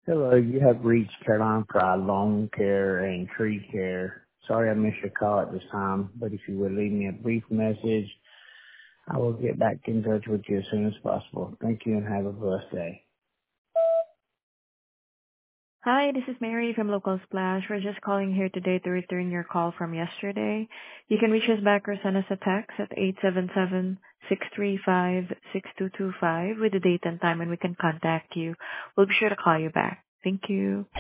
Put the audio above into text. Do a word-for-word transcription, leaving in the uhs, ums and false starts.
Hello, you have reached Caroline Fry Lawn Care and Tree Care. Sorry I missed your call at this time, but if you would leave me a brief message, I will get back in touch with you as soon as possible. Thank you and have a blessed day. Hi, this is Mary from Local Splash. We're just calling here today to return your call from yesterday. You can reach us back or send us a text at eight seven seven, six three five, six two two five with the date and time, and we can contact you. We'll be sure to call you back. Thank you.